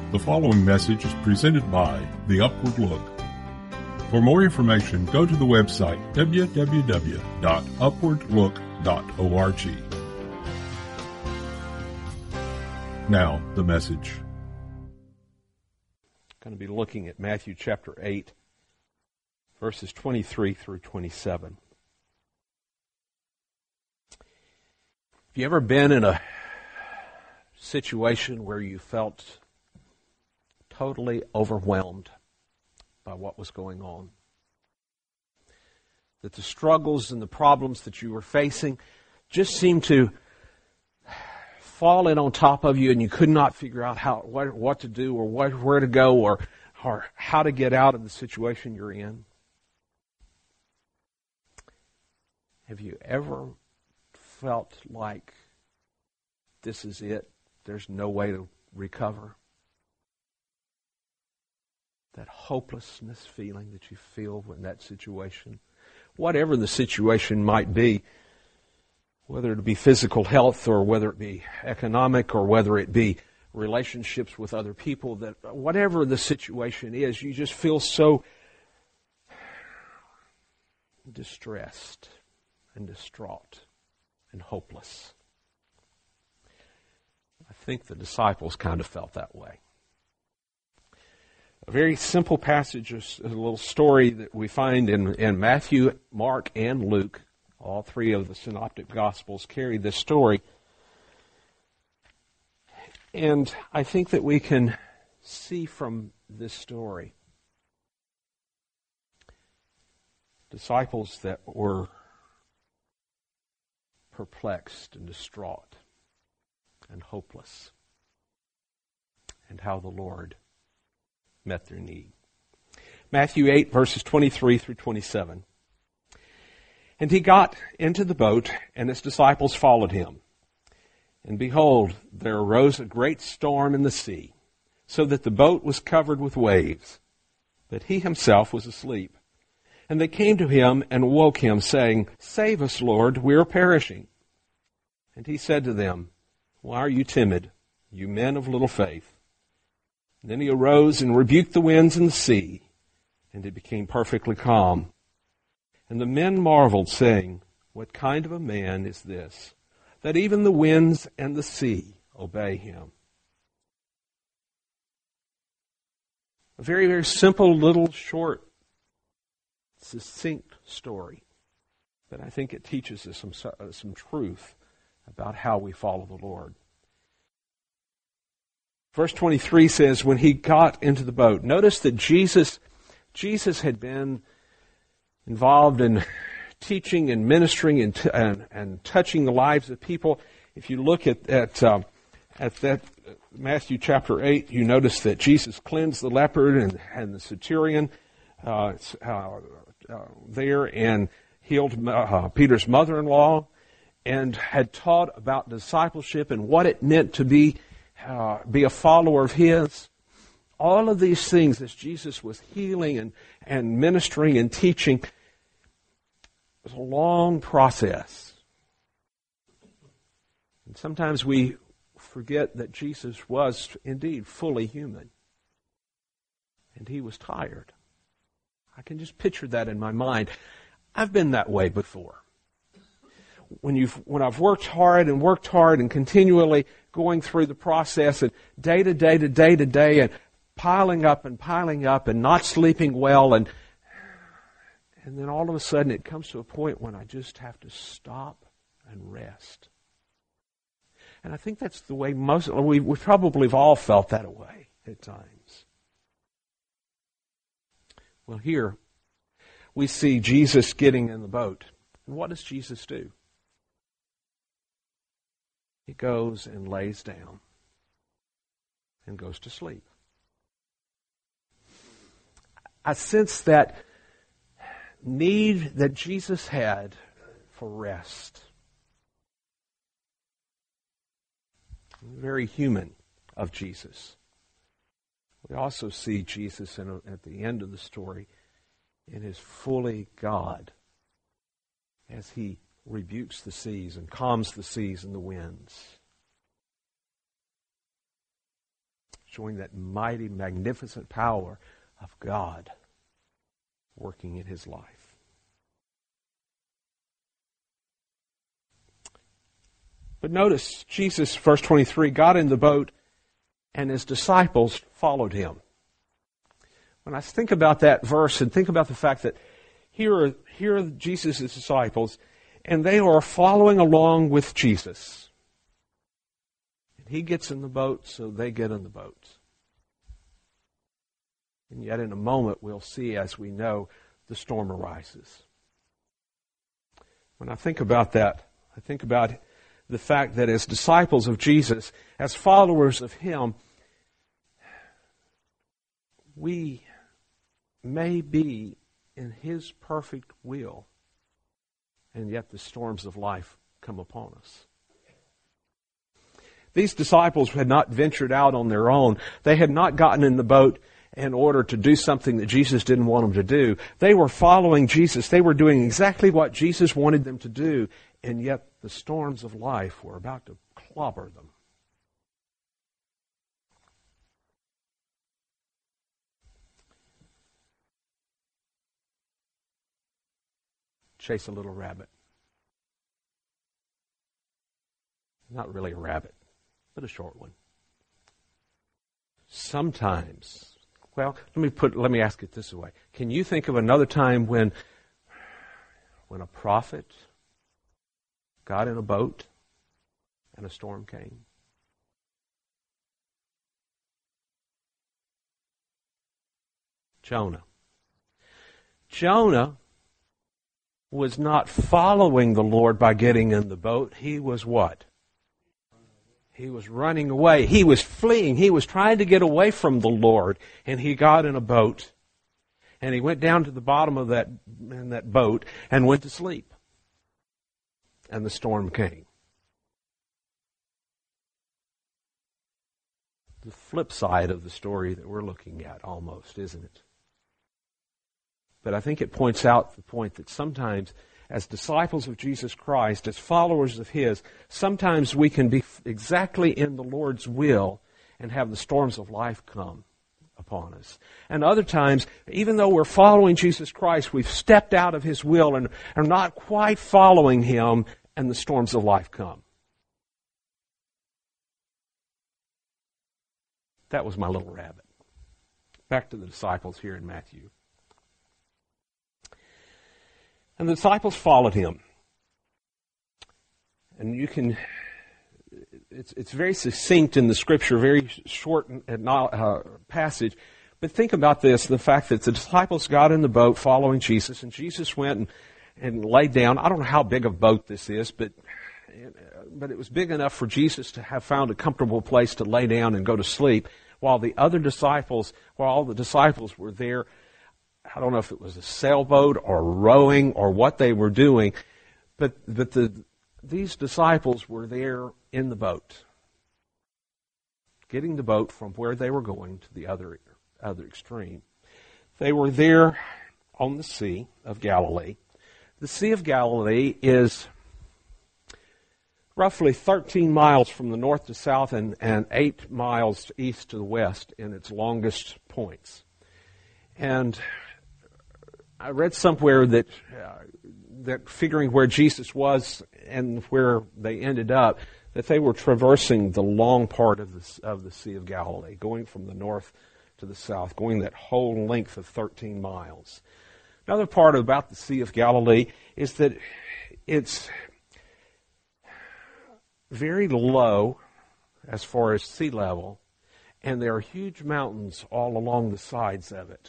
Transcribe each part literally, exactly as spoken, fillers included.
The following message is presented by The Upward Look. For more information, go to the website w w w dot upward look dot org. Now, the message. I'm going to be looking at Matthew chapter eight, verses twenty-three through twenty-seven. Have you ever been in a situation where you felt totally overwhelmed by what was going on? That the struggles and the problems that you were facing just seemed to fall in on top of you, and you could not figure out how what, what to do or what, where to go or, or how to get out of the situation you're in? Have you ever felt like this is it? There's no way to recover? That hopelessness feeling that you feel in that situation, whatever the situation might be, whether it be physical health or whether it be economic or whether it be relationships with other people, that whatever the situation is, you just feel so distressed and distraught and hopeless. I think the disciples kind of felt that way. A very simple passage, a little story that we find in, in Matthew, Mark, and Luke. All three of the synoptic gospels carry this story. And I think that we can see from this story disciples that were perplexed and distraught and hopeless, and how the Lord met their need. Matthew eight, verses twenty-three through twenty-seven. And he got into the boat, and his disciples followed him. And behold, there arose a great storm in the sea, so that the boat was covered with waves. But he himself was asleep. And they came to him and woke him, saying, "Save us, Lord, we are perishing." And he said to them, "Why are you timid, you men of little faith?" And then he arose and rebuked the winds and the sea, and it became perfectly calm. And the men marveled, saying, "What kind of a man is this, that even the winds and the sea obey him?" A very, very simple, little, short, succinct story. But I think it teaches us some, some truth about how we follow the Lord. Verse twenty-three says, when he got into the boat, notice that Jesus, Jesus had been involved in teaching and ministering and, t- and, and touching the lives of people. If you look at at, uh, at that uh, Matthew chapter eight, you notice that Jesus cleansed the leopard and, and the centurion uh, uh, uh, there, and healed uh, Peter's mother-in-law, and had taught about discipleship and what it meant to be uh, be a follower of his. All of these things as Jesus was healing and, and ministering and teaching, it was a long process. And sometimes we forget that Jesus was indeed fully human. And he was tired. I can just picture that in my mind. I've been that way before. When you've, when I've worked hard and worked hard and continually going through the process and day to day to day to day and piling up and piling up and not sleeping well, and and then all of a sudden it comes to a point when I just have to stop and rest. And I think that's the way most, we, we probably have all felt that way at times. Well, here we see Jesus getting in the boat. And what does Jesus do? He goes and lays down and goes to sleep. I sense that need that Jesus had for rest. Very human of Jesus. We also see Jesus in a, at the end of the story in his fully God as he rebukes the seas and calms the seas and the winds. showing that mighty, magnificent power of God working in his life. But notice, Jesus, verse twenty-three, got in the boat and his disciples followed him. When I think about that verse and think about the fact that here are, here are Jesus' disciples, and they are following along with Jesus. And he gets in the boat, so they get in the boat. And yet in a moment we'll see, as we know, the storm arises. When I think about that, I think about the fact that as disciples of Jesus, as followers of him, we may be in his perfect will, and yet the storms of life come upon us. These disciples had not ventured out on their own. They had not gotten in the boat in order to do something that Jesus didn't want them to do. They were following Jesus. They were doing exactly what Jesus wanted them to do, and yet the storms of life were about to clobber them. Chase a little rabbit. Not really a rabbit, but a short one. Sometimes, well, let me put, let me ask it this way. Can you think of another time when, when a prophet got in a boat and a storm came? Jonah. Jonah was not following the Lord by getting in the boat. He was what? He was running away. He was fleeing. He was trying to get away from the Lord. And he got in a boat. And he went down to the bottom of that, in that boat and went to sleep. And the storm came. The flip side of the story that we're looking at almost, isn't it? But I think it points out the point that sometimes, as disciples of Jesus Christ, as followers of his, sometimes we can be exactly in the Lord's will and have the storms of life come upon us. And other times, even though we're following Jesus Christ, we've stepped out of his will and are not quite following him, and the storms of life come. That was my little rabbit. Back to the disciples here in Matthew. And the disciples followed him. And you can, it's it's very succinct in the Scripture, very short uh, passage. But think about this, the fact that the disciples got in the boat following Jesus, and Jesus went and, and laid down. I don't know how big a boat this is, but but it was big enough for Jesus to have found a comfortable place to lay down and go to sleep, while the other disciples, while all the disciples were there. I don't know if it was a sailboat or rowing or what they were doing, but but the these disciples were there in the boat, getting the boat from where they were going to the other other extreme. They were there on the Sea of Galilee. The Sea of Galilee is roughly thirteen miles from the north to south and, and eight miles east to the west in its longest points. And I read somewhere that uh, that figuring where Jesus was and where they ended up, that they were traversing the long part of the of the Sea of Galilee, going from the north to the south, going that whole length of thirteen miles. Another part about the Sea of Galilee is that it's very low as far as sea level, and there are huge mountains all along the sides of it.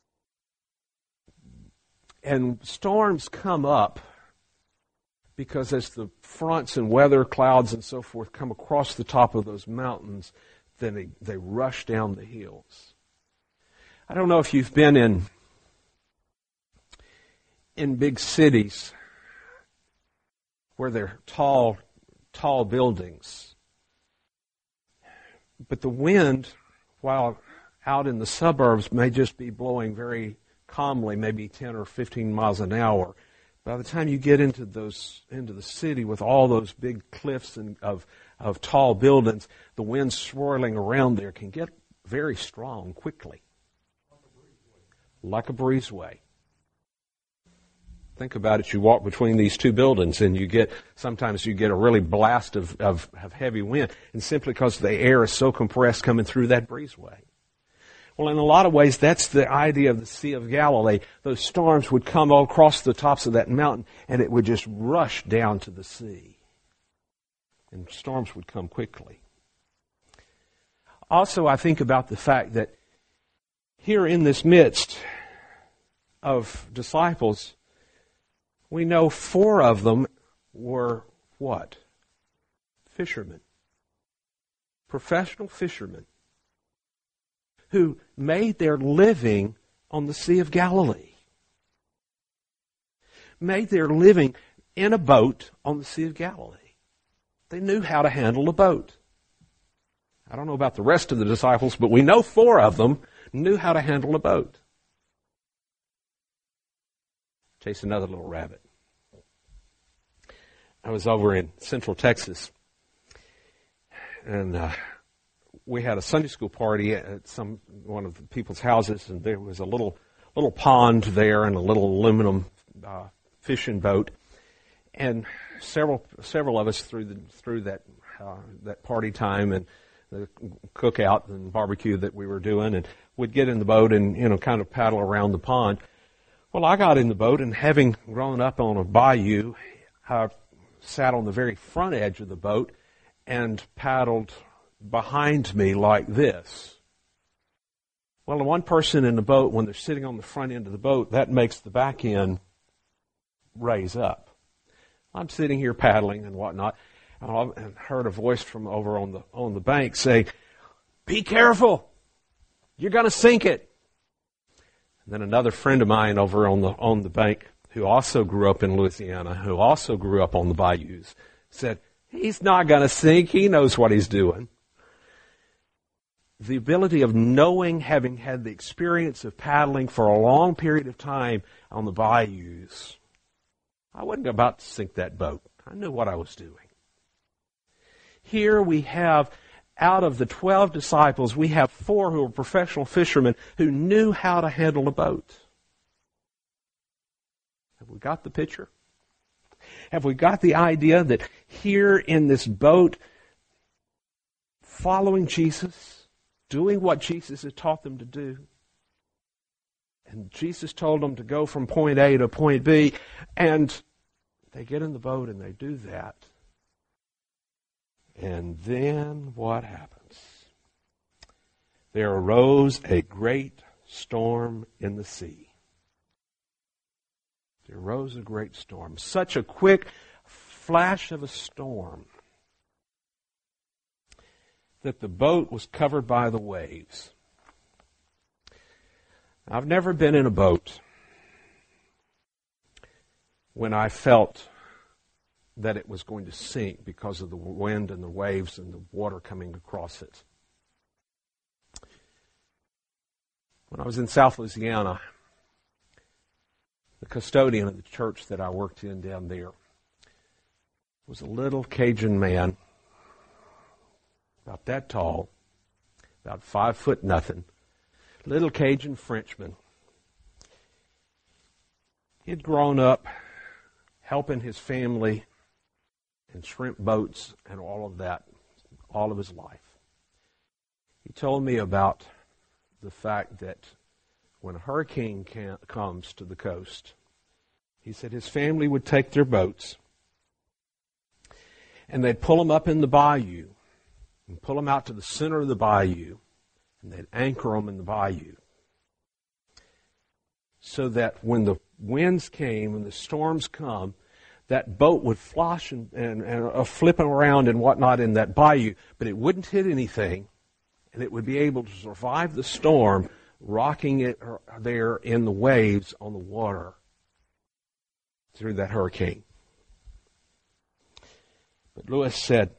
And storms come up because as the fronts and weather clouds and so forth come across the top of those mountains, then they, they rush down the hills. I don't know if you've been in in big cities where there are tall, tall buildings. But the wind, while out in the suburbs, may just be blowing very calmly, maybe ten or fifteen miles an hour. By the time you get into those into the city with all those big cliffs and of of tall buildings, the wind swirling around there can get very strong quickly. Like a breezeway. Think about it. You walk between these two buildings and you get, sometimes you get a really blast of, of, of heavy wind. And simply because the air is so compressed coming through that breezeway. Well, in a lot of ways, that's the idea of the Sea of Galilee. Those storms would come all across the tops of that mountain and it would just rush down to the sea. And storms would come quickly. Also, I think about the fact that here in this midst of disciples, we know four of them were what? Fishermen. Professional fishermen who made their living on the Sea of Galilee. Made their living in a boat on the Sea of Galilee. They knew how to handle a boat. I don't know about the rest of the disciples, but we know four of them knew how to handle a boat. Chase another little rabbit. I was over in Central Texas, and uh, we had a Sunday school party at some one of the people's houses, and there was a little little pond there and a little aluminum uh, fishing boat, and several several of us through the through that uh, that party time and the cookout and barbecue that we were doing, and we'd get in the boat and you know kind of paddle around the pond. Well, I got in the boat, and having grown up on a bayou, I sat on the very front edge of the boat and paddled behind me like this. Well, one person in the boat, when they're sitting on the front end of the boat, that makes the back end raise up. I'm sitting here paddling and whatnot, and I heard a voice from over on the on the bank say, "Be careful! You're going to sink it." And then another friend of mine over on the on the bank, who also grew up in Louisiana, who also grew up on the bayous, said, "He's not going to sink. He knows what he's doing." The ability of knowing, having had the experience of paddling for a long period of time on the bayous, I wasn't about to sink that boat. I knew what I was doing. Here we have, out of the twelve disciples, we have four who were professional fishermen who knew how to handle a boat. Have we got the picture? Have we got the idea that here in this boat, following Jesus, doing what Jesus had taught them to do, and Jesus told them to go from point A to point B, and they get in the boat and they do that. And then what happens? There arose a great storm in the sea. There arose a great storm. Such a quick flash of a storm that the boat was covered by the waves. I've never been in a boat when I felt that it was going to sink because of the wind and the waves and the water coming across it. When I was in South Louisiana, the custodian of the church that I worked in down there was a little Cajun man, about that tall, about five foot nothing, little Cajun Frenchman. He had grown up helping his family in shrimp boats and all of that, all of his life. He told me about the fact that when a hurricane can, comes to the coast, he said his family would take their boats and they'd pull them up in the bayou and pull them out to the center of the bayou, and they'd anchor them in the bayou so that when the winds came and the storms come, that boat would flosh and, and, and uh, flipping around and whatnot in that bayou, but it wouldn't hit anything, and it would be able to survive the storm, rocking it there in the waves on the water through that hurricane. But Lewis said,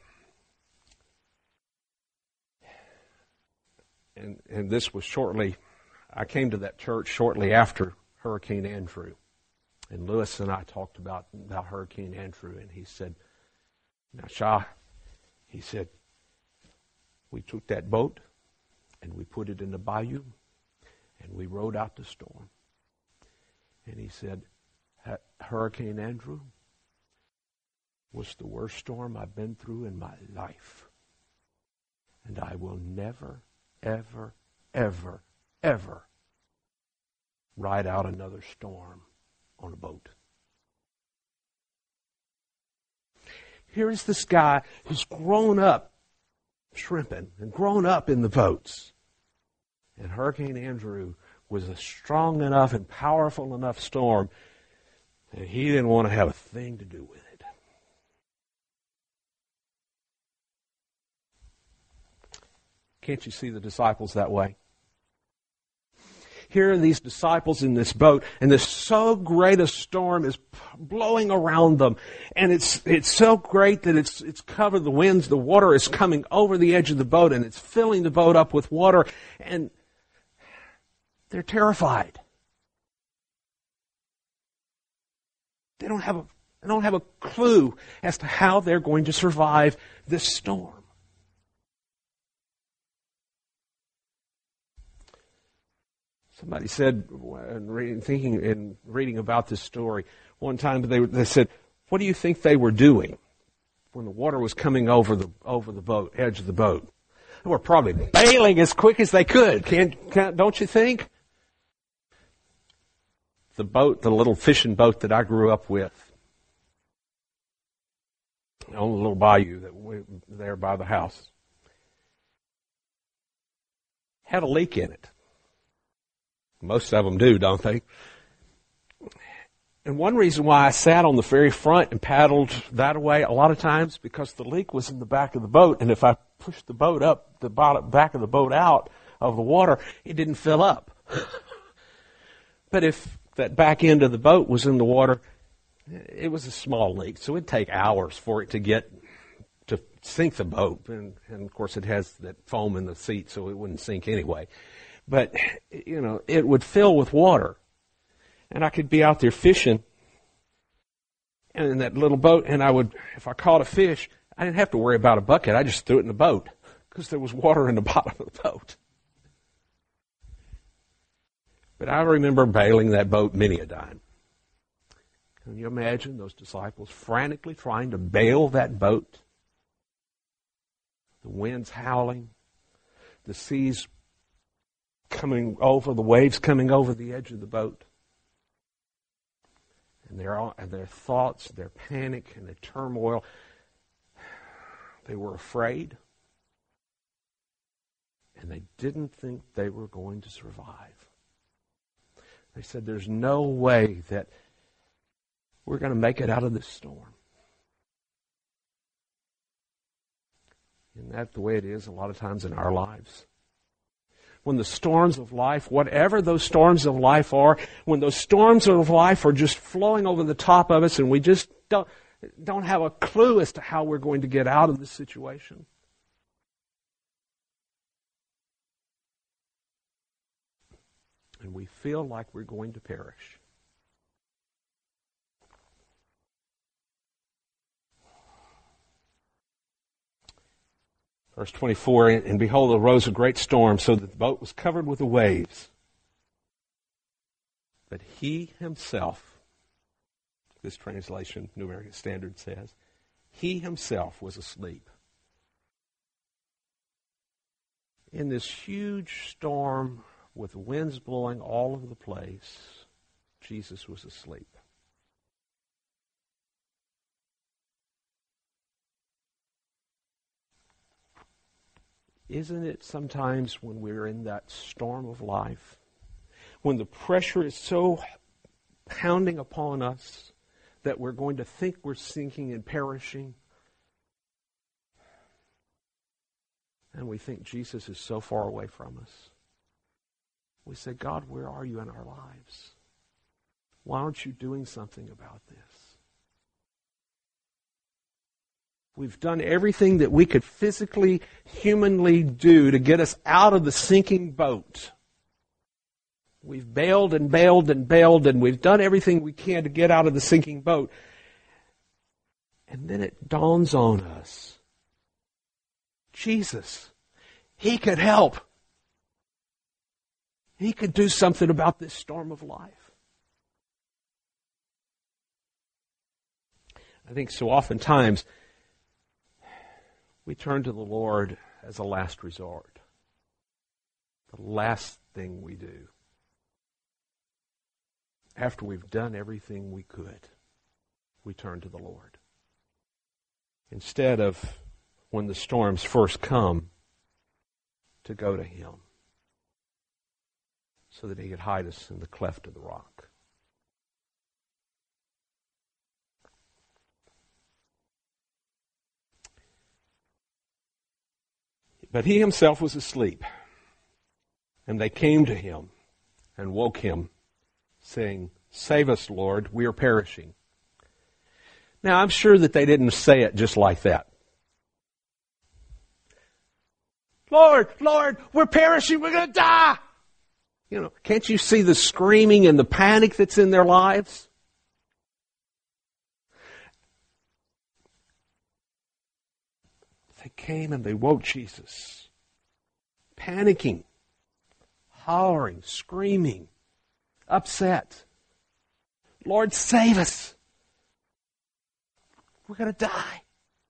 and, and this was shortly, I came to that church shortly after Hurricane Andrew. And Lewis and I talked about, about Hurricane Andrew, and he said, "Now, Shah," he said, "we took that boat And we put it in the bayou, and we rode out the storm. And he said, Hurricane Andrew was the worst storm I've been through in my life. And I will never, ever, ever, ever ride out another storm on a boat. Here's this guy who's grown up shrimping and grown up in the boats. And Hurricane Andrew was a strong enough and powerful enough storm that he didn't want to have a thing to do with it. Can't you see the disciples that way? Here are these disciples in this boat, and this so great a storm is blowing around them. And it's it's so great that it's it's covered the winds. The water is coming over the edge of the boat, and it's filling the boat up with water. And they're terrified. They don't have a they don't have a clue as to how they're going to survive this storm. Somebody said, in reading, thinking and reading about this story, one time they they said, "What do you think they were doing when the water was coming over the over the boat edge of the boat?" They were probably bailing as quick as they could. Can't, can't don't you think? The boat, the little fishing boat that I grew up with, on the little bayou that we, there by the house, had a leak in it. Most of them do, don't they? And one reason why I sat on the very front and paddled that way a lot of times, because the leak was in the back of the boat, and if I pushed the boat up, the bottom, back of the boat out of the water, it didn't fill up. But if that back end of the boat was in the water, it was a small leak, so it'd take hours for it to get to sink the boat. And, and of course, it has that foam in the seat, so it wouldn't sink anyway. But, you know, it would fill with water. And I could be out there fishing and in that little boat, and I would, if I caught a fish, I didn't have to worry about a bucket. I just threw it in the boat because there was water in the bottom of the boat. But I remember bailing that boat many a time. Can you imagine those disciples frantically trying to bail that boat? The wind's howling, the seas coming over, the waves coming over the edge of the boat. And their, and their thoughts, their panic, and their turmoil, they were afraid. And they didn't think they were going to survive. They said, there's no way that we're going to make it out of this storm. Isn't that the way it is a lot of times in our lives? When the storms of life, whatever those storms of life are, when those storms of life are just flowing over the top of us and we just don't, don't have a clue as to how we're going to get out of this situation. And we feel like we're going to perish. Verse twenty-four, and behold, arose a great storm, so that the boat was covered with the waves. But he himself, this translation, New American Standard says, he himself was asleep. In this huge storm with winds blowing all over the place, Jesus was asleep. Isn't it sometimes when we're in that storm of life, when the pressure is so pounding upon us that we're going to think we're sinking and perishing, and we think Jesus is so far away from us? We say, God, where are you in our lives? Why aren't you doing something about this? We've done everything that we could physically, humanly do to get us out of the sinking boat. We've bailed and bailed and bailed, and we've done everything we can to get out of the sinking boat. And then it dawns on us, Jesus, He could help. He could do something about this storm of life. I think so oftentimes we turn to the Lord as a last resort. The last thing we do. After we've done everything we could, we turn to the Lord. Instead of, when the storms first come, to go to Him so that He could hide us in the cleft of the rock. But he himself was asleep, and they came to him and woke him, saying, "Save us, Lord, we are perishing." Now, I'm sure that they didn't say it just like that. Lord, Lord, we're perishing, we're going to die. You know, can't you see the screaming and the panic that's in their lives? They came and they woke Jesus, panicking, hollering, screaming, upset. Lord, save us. We're going to die.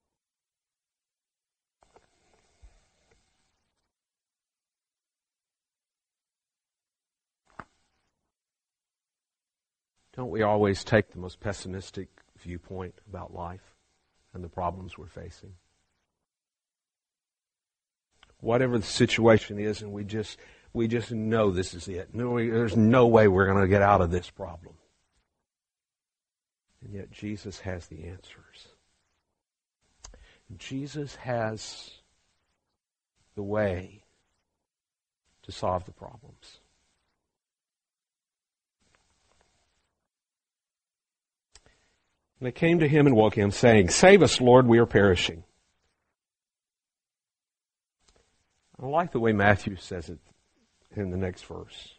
Don't we always take the most pessimistic viewpoint about life and the problems we're facing? Whatever the situation is, and we just we just know this is it. No, there's no way we're going to get out of this problem. And yet Jesus has the answers. Jesus has the way to solve the problems. And they came to him and woke him, saying, "Save us, Lord, we are perishing." I like the way Matthew says it in the next verse.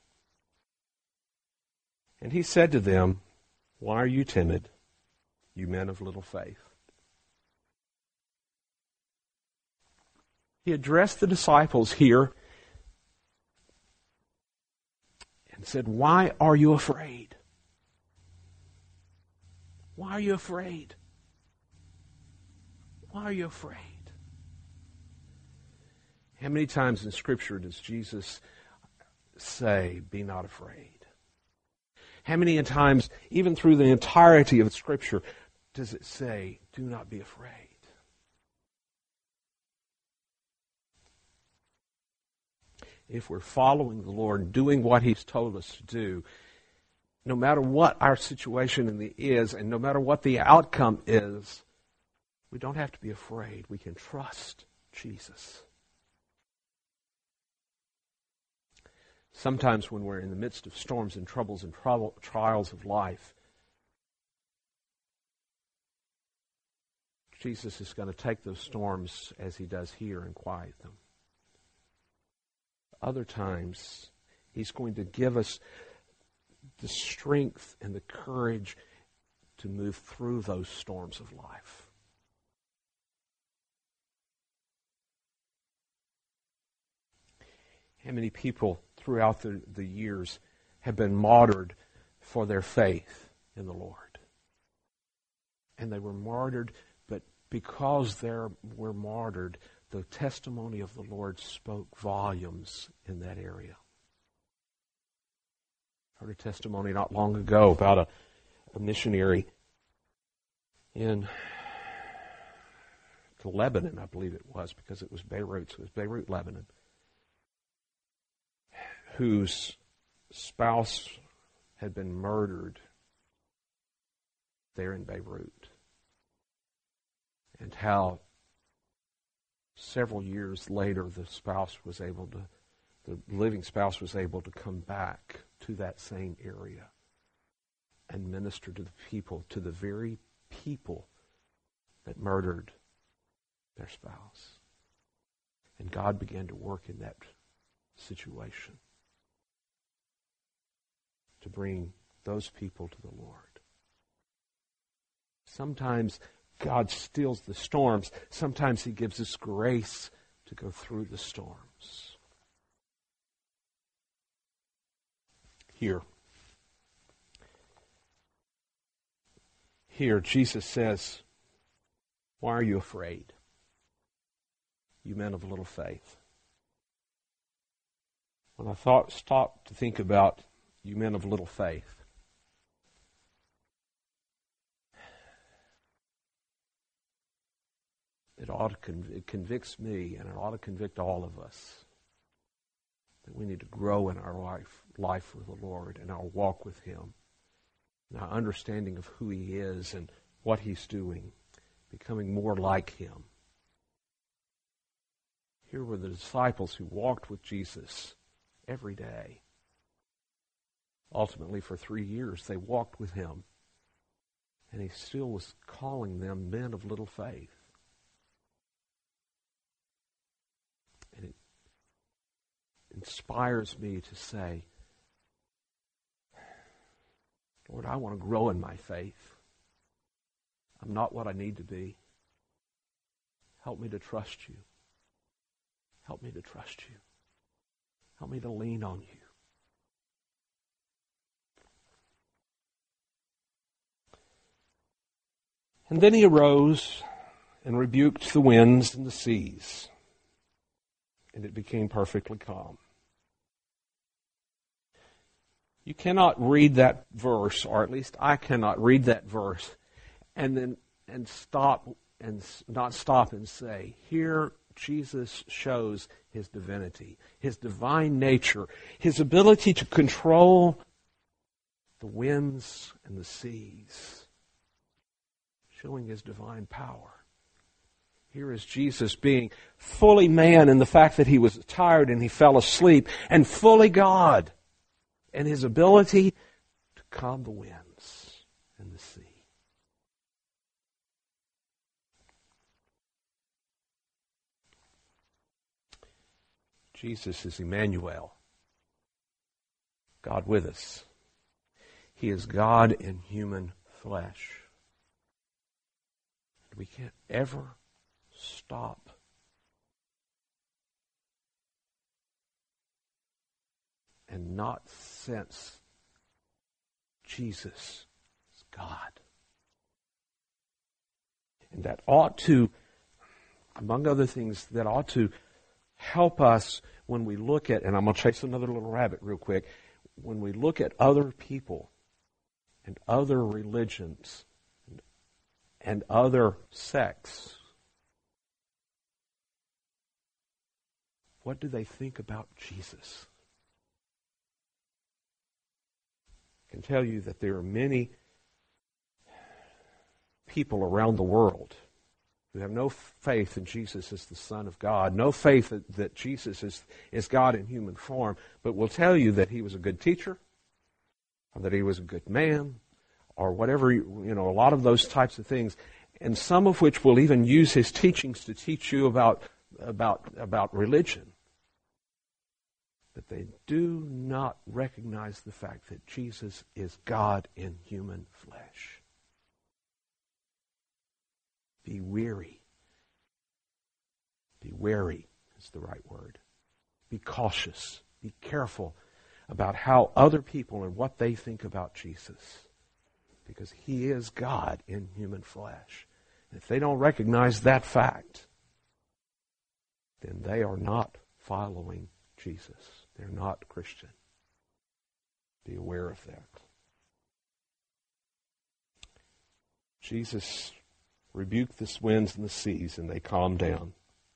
And he said to them, "Why are you timid, you men of little faith?" He addressed the disciples here and said, "Why are you afraid? Why are you afraid? Why are you afraid?" How many times in Scripture does Jesus say, "Be not afraid"? How many times, even through the entirety of Scripture, does it say, "Do not be afraid"? If we're following the Lord, doing what He's told us to do, no matter what our situation is, and no matter what the outcome is, we don't have to be afraid. We can trust Jesus. Sometimes when we're in the midst of storms and troubles and trouble, trials of life, Jesus is going to take those storms as He does here and quiet them. Other times, He's going to give us the strength and the courage to move through those storms of life. How many people throughout the, the years have been martyred for their faith in the Lord? And they were martyred, but because they were martyred, the testimony of the Lord spoke volumes in that area. I heard a testimony not long ago about a, a missionary in to Lebanon, I believe it was, because it was Beirut, so it was Beirut, Lebanon, whose spouse had been murdered there in Beirut. And how several years later the spouse was able to, the living spouse was able to come back to that same area and minister to the people, to the very people that murdered their spouse. And God began to work in that situation to bring those people to the Lord. Sometimes God stills the storms. Sometimes He gives us grace to go through the storms. Here. Here, Jesus says, why are you afraid, you men of little faith? When I thought, stopped to think about you men of little faith, it ought to conv- it convicts me, and it ought to convict all of us, that we need to grow in our life, life with the Lord and our walk with Him, and our understanding of who He is and what He's doing, becoming more like Him. Here were the disciples who walked with Jesus every day. Ultimately, for three years, they walked with Him, and He still was calling them men of little faith. And it inspires me to say, Lord, I want to grow in my faith. I'm not what I need to be. Help me to trust You. Help me to trust You. Help me to lean on You. And then He arose and rebuked the winds and the seas, and it became perfectly calm. You cannot read that verse, or at least I cannot read that verse, and then and stop and not stop and say, here Jesus shows His divinity, His divine nature, His ability to control the winds and the seas, showing His divine power. Here is Jesus being fully man in the fact that He was tired and He fell asleep, and fully God in His ability to calm the winds and the sea. Jesus is Emmanuel, God with us. He is God in human flesh. We can't ever stop and not sense Jesus is God. And that ought to, among other things, that ought to help us when we look at, and I'm going to chase another little rabbit real quick, when we look at other people and other religions and, and other sects, what do they think about Jesus? I can tell you that there are many people around the world who have no faith in Jesus as the Son of God, no faith that, that Jesus is, is God in human form, but will tell you that He was a good teacher, or that He was a good man, or whatever, you know, a lot of those types of things, and some of which will even use His teachings to teach you about, about, about religion. But they do not recognize the fact that Jesus is God in human flesh. Be weary. Be wary is the right word. Be cautious. Be careful about how other people and what they think about Jesus. Because He is God in human flesh. And if they don't recognize that fact, then they are not following Jesus. They're not Christian. Be aware of that. Jesus rebuked the winds and the seas, and they calmed down.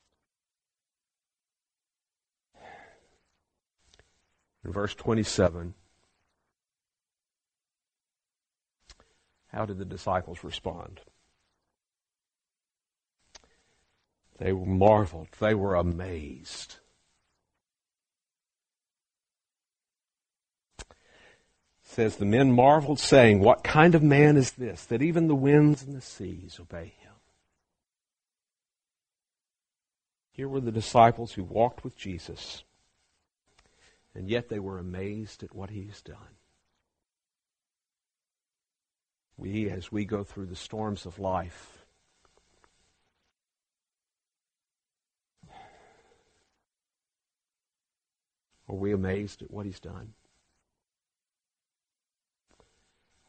In verse twenty-seven, how did the disciples respond? They marveled. They were amazed. It says, the men marveled, saying, what kind of man is this, that even the winds and the seas obey Him? Here were the disciples who walked with Jesus, and yet they were amazed at what He's done. We, as we go through the storms of life, are we amazed at what He's done?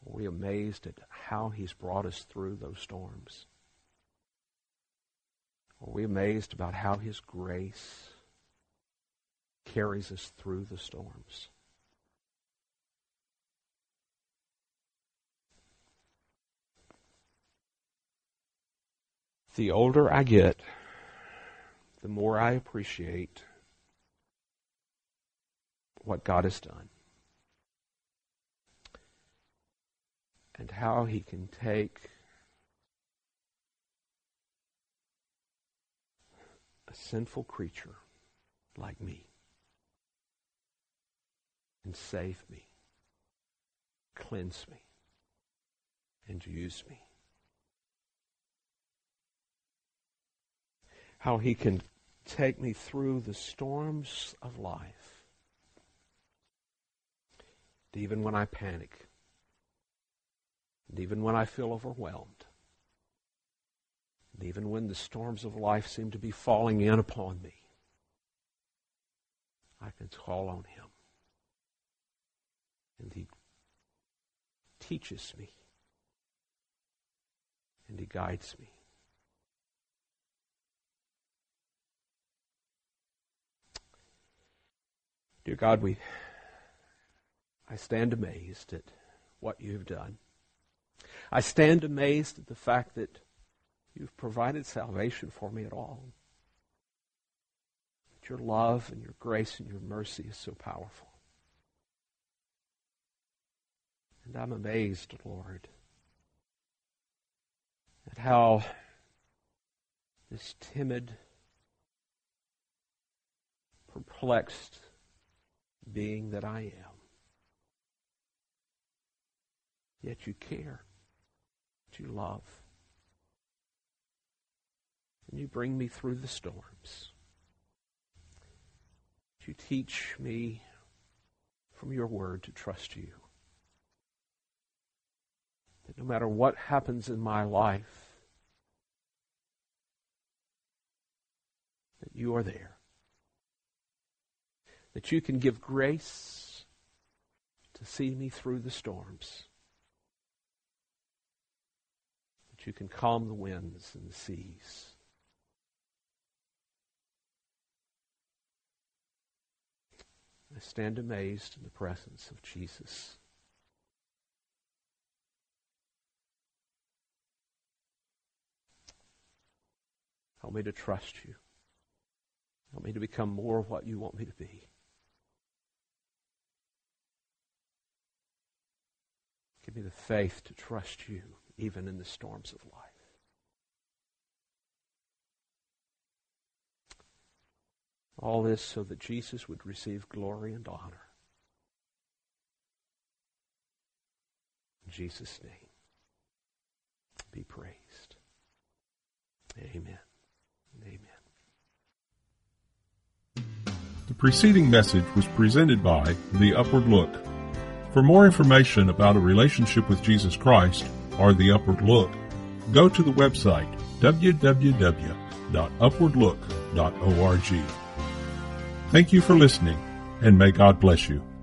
Are we amazed at how He's brought us through those storms? Are we amazed about how His grace carries us through the storms? The older I get, the more I appreciate what God has done and how He can take a sinful creature like me and save me, cleanse me, and use me. How He can take me through the storms of life. And even when I panic, and even when I feel overwhelmed, and even when the storms of life seem to be falling in upon me, I can call on Him. And He teaches me, and He guides me. Dear God, we, I stand amazed at what You have done. I stand amazed at the fact that You've provided salvation for me at all. That Your love and Your grace and Your mercy is so powerful. And I'm amazed, Lord, at how this timid, perplexed being that I am, yet You care, that You love, and You bring me through the storms. You teach me from Your word to trust You. That no matter what happens in my life, that You are there. That You can give grace to see me through the storms. That You can calm the winds and the seas. I stand amazed in the presence of Jesus. Help me to trust You. Help me to become more of what You want me to be. Give me the faith to trust You, even in the storms of life. All this so that Jesus would receive glory and honor. In Jesus' name, be praised. Amen. Amen. The preceding message was presented by The Upward Look. For more information about a relationship with Jesus Christ or The Upward Look, go to the website w w w dot upward look dot org. Thank you for listening, and may God bless you.